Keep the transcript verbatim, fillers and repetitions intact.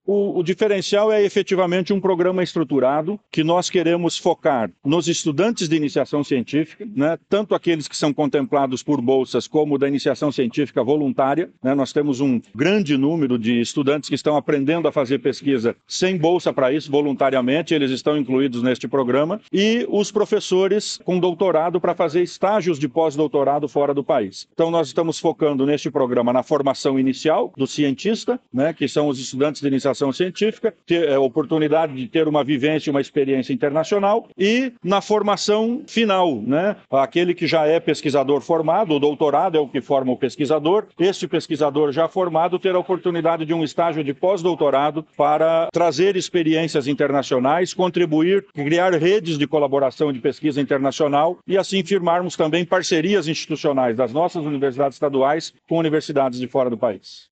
O, o diferencial é efetivamente um programa estruturado que nós queremos focar nos estudantes de iniciação científica, né, tanto aqueles que são contemplados por bolsas como da iniciação científica voluntária, né, nós temos um grande número de estudantes que estão aprendendo a fazer pesquisa sem bolsa para isso, voluntariamente, eles estão incluídos neste programa, e os professores com doutorado para fazer estágios de pós-doutorado fora do país. Então nós estamos focando neste programa na formação inicial do cientista, né, que são os estudantes de iniciação científica, ter a oportunidade de ter uma vivência, uma experiência internacional, e na formação final, né, aquele que já é pesquisador formado, o doutorado é o que forma o pesquisador, este pesquisador já formado ter a oportunidade de um estágio de pós-doutorado para trazer experiências internacionais, contribuir, criar redes de colaboração de pesquisa internacional e assim firmarmos também parcerias institucionais das nossas universidades estaduais com universidades de fora do país.